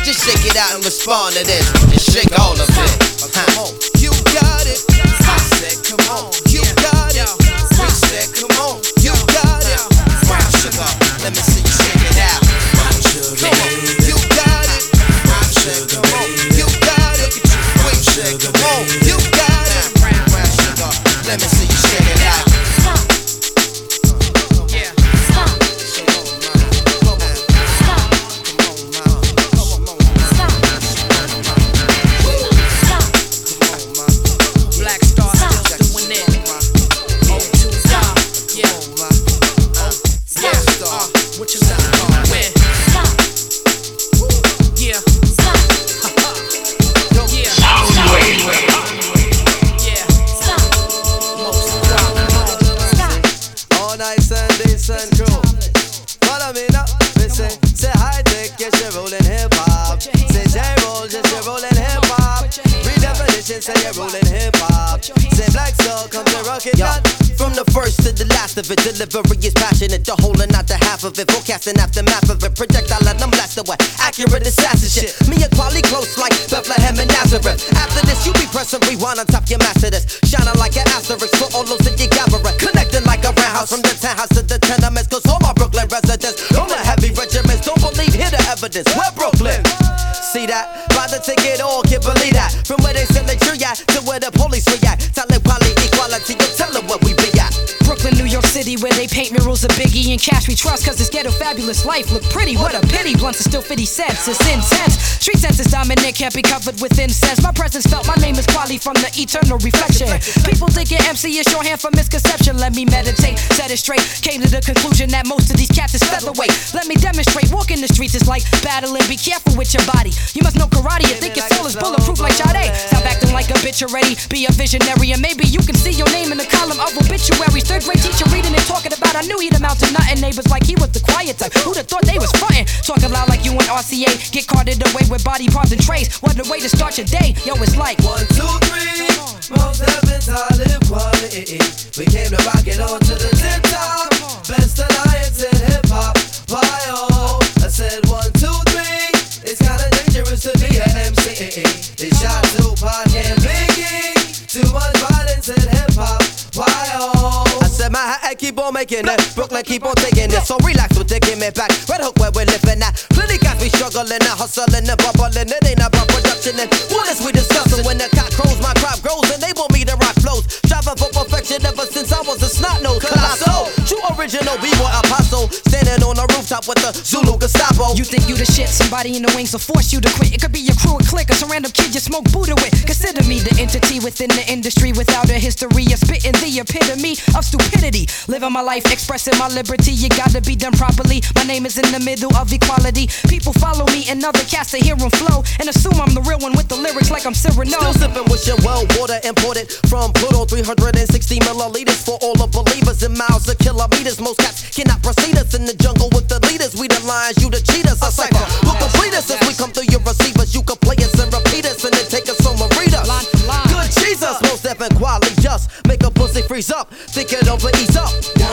Just shake it out and respond to this. And shake all of it. Come on. You got it. I said, come on. You got it. We said, come on. You got it. Brown sugar. Let me see you shake it out. Brown sugar. Come on. You got it. Brown sugar. Come on. You got it. We said, come on. You got it. Brown sugar. Let me see you shake it out. Of it, delivery is passionate, the whole and not the half of it. Forecasting aftermath of it, projectile let them blast away. Accurate assassin shit. Me and Quali close like Bethlehem and Nazareth. After this, you be pressing rewind on top your master this. Shining like an asterisk for all those that you gathering. Connecting like a roundhouse from the townhouse to the tenements. Cause all my Brooklyn residents, all the heavy regiments, don't believe, hear the evidence. We're Brooklyn. See that? Buy the ticket, all can't believe that. From where they send the tree at to where the police react. Telling quality, equality, you tell them where we be at. Brooklyn, New York City, where they paint murals of Biggie and Cash we trust, cause this ghetto fabulous life look pretty. What a pity, blunts are still 50 cents, it's intense. Street sense is dominant, can't be covered with incense. My presence felt, my name is Quali from the eternal reflection. People think your MC is shorthand for misconception. Let me meditate, set it straight. Came to the conclusion that most of these cats is featherweight. Let me demonstrate, walking the streets is like battling. Be careful with your body. You must know karate, you think your soul is bulletproof like Sade. Stop acting like a bitch already, be a visionary. And maybe you can see your name in the column of obituaries. Third grade teacher reading and talking about, I knew he'd amount to nothing. Neighbors like he was the quiet type. Who'd have thought they was frontin'? Talking loud like you and RCA. Get carted away with body parts and trays. What a way to start your day. Yo, it's like 1, 2, 3. Most heavens I live quality. We came to rock it on to the tip top. Best alliance in hip hop. Why oh? I said 1, 2, 3. It's kinda dangerous to be an MC. They shot Tupac and Biggie. Too much violence in hip hop. Why oh? Manhattan keep on making it, Brooklyn keep on taking it. So relax with the give me back. Red Hook where we're living at. Plenty guys we struggling and hustling and bubbling. It ain't about production and what is we discussing? When the cock crows, my crop grows and they want me to rock flows. Striving for perfection ever since I was a snot nose. Colossal, true original B-boy apostle. Standing on the rooftop with the Zulu Gestapo. You think you the shit, somebody in the wings will force you to quit. It could be your crew, a clique, or some random kid you smoke Buddha with. Consider me the entity within the industry without a history of spitting the epitome of stupidity. Living my life, expressing my liberty, you gotta be done properly. My name is in the middle of equality. People follow me and other cats to hear them flow and assume I'm the real one with the lyrics like I'm Cyrano. Still sipping with your well water imported from Pluto, 360 milliliters for all the believers in miles of kilometers. Most cats cannot proceed us in the jungle with the leaders. We the lions, you the cheaters. A cipher who complete us as we come through your receivers. You can play us and repeat us and then take us on read us. Good Jesus, most F and quality just make a pussy freeze up. Think it over, ease up.